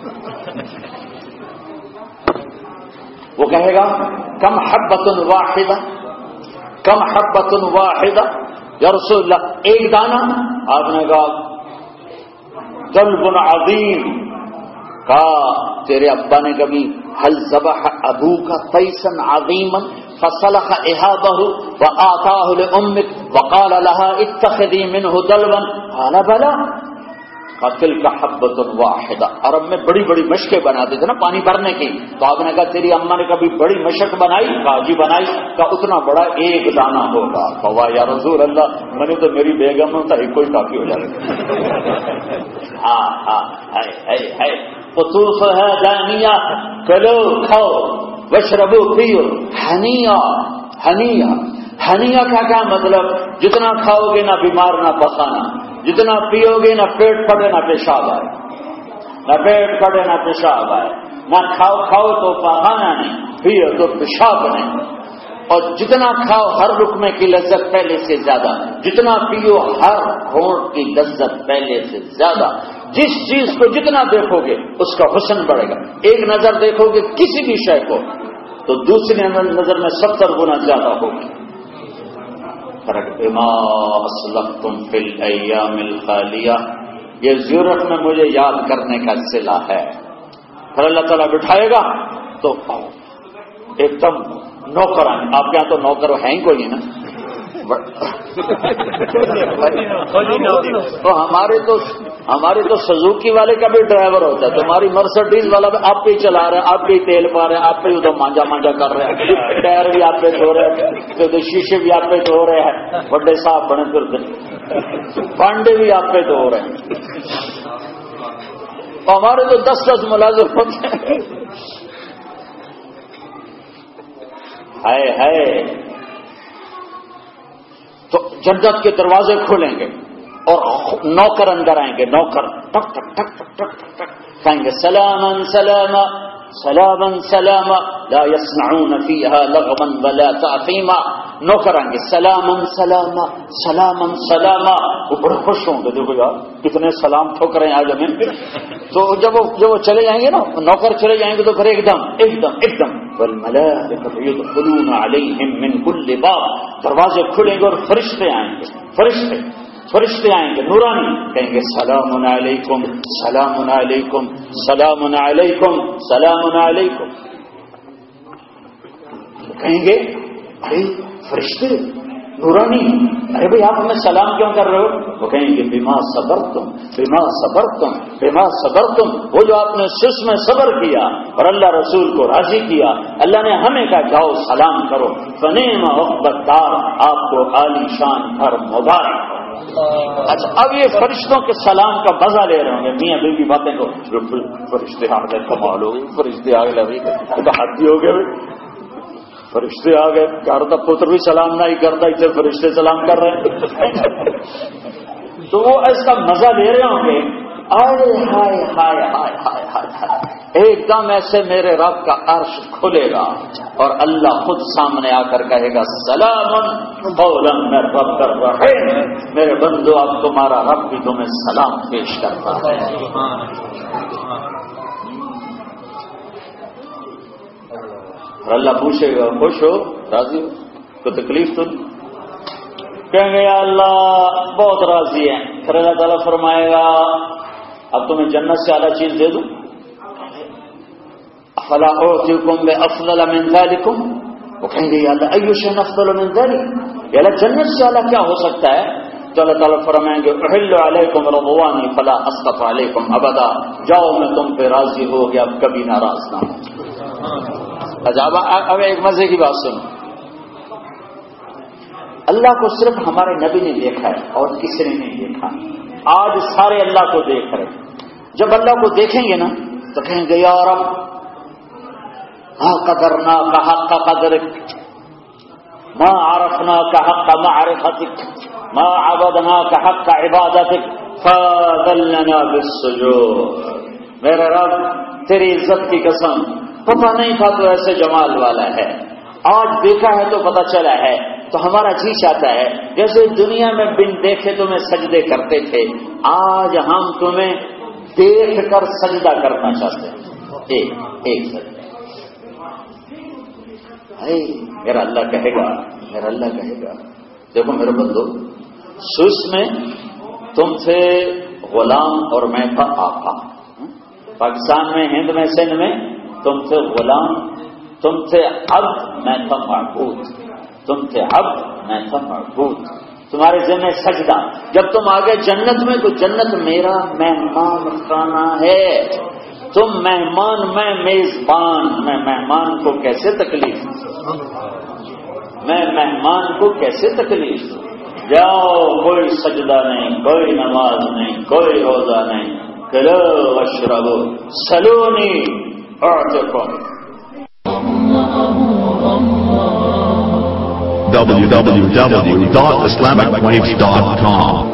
S2: وہ کہے گا کم حبۃ واحدہ، کم حبۃ واحدہ یا رسول اللہ ایک دانہ؟ آپ نے کہا ذنب عظیم، کہا تیرے ابا نے کبھی حل ذبح ابوک قیسا عظیما فصلح احابہ وآتاہ لامک وقال لها اتخذی منہ دلوا قال بلا، تلک حبۃ واحدہ۔ عرب میں بڑی بڑی مشقیں بناتے تھے نا پانی بھرنے کی، تو آپ نے کہا تیری اماں نے کبھی بڑی مشق بنائی؟ کہا جی بنائی۔ کہا اتنا بڑا ایک دانہ ہوگا؟ کہا یا رسول اللہ میں نے تو میری بیگم ہوتا ہی کوئی کافی ہو جائے گا۔ ہاں ہاں ہے ہے ہے قطوفها دانیہ، کلو کھاؤ واشربو پیو ہنیہ ہنیہ۔ ہنیہ کا کیا مطلب؟ جتنا کھاؤ گے نہ بیمار نہ پخانا، جتنا پیو گے نہ پیٹ پھٹے نہ پیشاب آئے، نہ پیٹ پھٹے نہ پیشاب آئے، نہ کھاؤ کھاؤ تو پخانا نہیں، پیو تو پیشاب نہیں، اور جتنا کھاؤ ہر لقمے کی لذت پہلے سے زیادہ، جتنا پیو ہر ہونٹ کی لذت پہلے سے زیادہ۔ جس چیز کو جتنا دیکھو گے اس کا حسن بڑھے گا، ایک نظر دیکھو گے کسی بھی شے کو تو دوسری نظر میں ستر گنا زیادہ ہوگی۔ بما اسلفتم فی الایام الخالیہ، یہ زیورخ میں مجھے یاد کرنے کا صلہ ہے۔ پھر اللہ تعالیٰ بٹھائے گا تو ایک دم نوکر آئیں، آپ کے یہاں تو نوکر ہیں ہی کوئی نا، تو ہمارے تو ہمارے تو سزوکی والے کا بھی ڈرائیور ہوتا ہے، تمہاری مرسڈیز والا بھی آپ پہ ہی چلا رہے ہیں، آپ پہ ہی تیل پا رہے ہیں، آپ پہ ہی ادھر مانجا مانجا کر رہے ہیں، ٹائر بھی آپ پہ دھو رہے ہیں، تو شیشے بھی آپ پہ دھو رہے ہیں، بڑے صاحب بنے پھرتے پانڈے بھی آپ پہ دھو رہے ہیں، اور ہمارے تو دس دس ملازم ہوتے ہیں۔ ہے ہے تو جنت کے دروازے کھولیں گے اور نوکر اندر آئیں گے، نوکر ٹک ٹک ٹک ٹک ٹک ٹک ٹک کہیں گے سلاما سلاما سلاما سلاما لا يسمعون فيها لغوا ولا تأثیما. نوکر آئیں گے سلاما سلاما سلاما سلاما، وہ بڑے خوش ہوں گے، دیکھو یار کتنے سلام ٹھوک رہے ہیں آج ہمیں. تو جب وہ جب وہ چلے جائیں گے نا، نوکر چلے جائیں گے تو پھر ایک دم ایک دم ایک دم والملائکۃ یدخلون علیہم من کل باب، دروازے کھلیں گے اور فرشتے آئیں گے، فرشتے فرشتے آئیں گے نورانی، کہیں گے سلام علیکم سلام علیکم سلام علیکم سلام علیکم. کہیں گے ارے فرشتے نورانی، ارے بھائی آپ ہمیں سلام کیوں کر رہے ہو؟ وہ کہیں گے بما صبرتم بما صبرتم بما صبرتم، وہ جو آپ نے سس میں صبر کیا اور اللہ رسول کو راضی کیا، اللہ نے ہمیں کہا جاؤ سلام کرو، فنعم عقبی الدار، آپ کو عالی شان گھر مبارک. اچھا اب یہ فرشتوں کے سلام کا مزہ لے رہے ہوں گے، میاں بیوی باتیں کو فرشتے آ گئے، کمال ہو گئی، فرشتے آ گئے، حد بھی ہو گئے، فرشتے آ گئے، گھر کا پتر بھی سلام نہیں کرتا، اسے فرشتے سلام کر رہے ہیں. تو وہ اس کا مزہ لے رہے ہوں گے، آئے ہائے ہائے ہائے ہائے ہائے، ایک دم ایسے میرے رب کا عرش کھلے گا اور اللہ خود سامنے آ کر کہے گا سلام قولا من رب الرحیم، میرے بندو اب تمہارا رب بھی تمہیں سلام پیش کرتا ہے. اور اللہ پوچھے گا خوش ہو راضی ہو کوئی تکلیف تو نہیں؟ کہیں گے یا اللہ بہت راضی ہیں. پھر اللہ تعالیٰ فرمائے گا اب تمہیں جنت سے اعلیٰ چیز دے دوں؟ فلا اعطیکم بافضل من ذلکم، وہ کہیں گے یا اللہ ای شیء افضل من ذلک، یا اللہ جنت سے اعلیٰ کیا ہو سکتا ہے؟ تو اللہ تعالیٰ فرمائیں گے احل علیکم رضوانی فلا اسقط علیکم ابدا، جاؤ میں تم پہ راضی ہو گیا، اب کبھی ناراض نہ ہوں. اچھا اب ایک مزے کی بات سنو، اللہ کو صرف ہمارے نبی نے دیکھا ہے اور کسی نے نہیں دیکھا. آج سارے اللہ کو دیکھ رہے، جب اللہ کو دیکھیں گے نا تو کہیں گے یا رب ما قدرنا کا حق قدرک، ما عرفنا کا حق معرفتک، ما عبدنا کا حق عبادتک، فاذلنا بالسجود. میرے رب تیری عزت کی قسم پتہ نہیں تھا تو ایسے جمال والا ہے، آج دیکھا ہے تو پتہ چلا ہے. تو ہمارا جی چاہتا ہے جیسے دنیا میں بن دیکھے تمہیں سجدے کرتے تھے، آج ہم تمہیں دیکھ کر سجدہ کرنا چاہتے ہیں. ایک ایک سجدہ. میرا اللہ کہے گا میرا اللہ کہے گا دیکھو میرے بندو، سوئس میں تم تھے غلام اور میں تھا آقا، پاکستان میں ہند میں سندھ میں تم تھے غلام، تم تھے عبد، میں تھا معبود، تم تھے عبد، میں تھا معبود. تمہارے ذمہ سجدہ. جب تم آگے جنت میں تو جنت میرا مہمان خانہ ہے، تم مہمان میں میزبان. میں مہمان کو کیسے تکلیف میں مہمان کو کیسے تکلیف جاؤ کوئی سجدہ نہیں، کوئی نماز نہیں، کوئی روزہ نہیں، کلو واشربو سلونی اعتقوا.
S1: w w w dot islamic waves dot com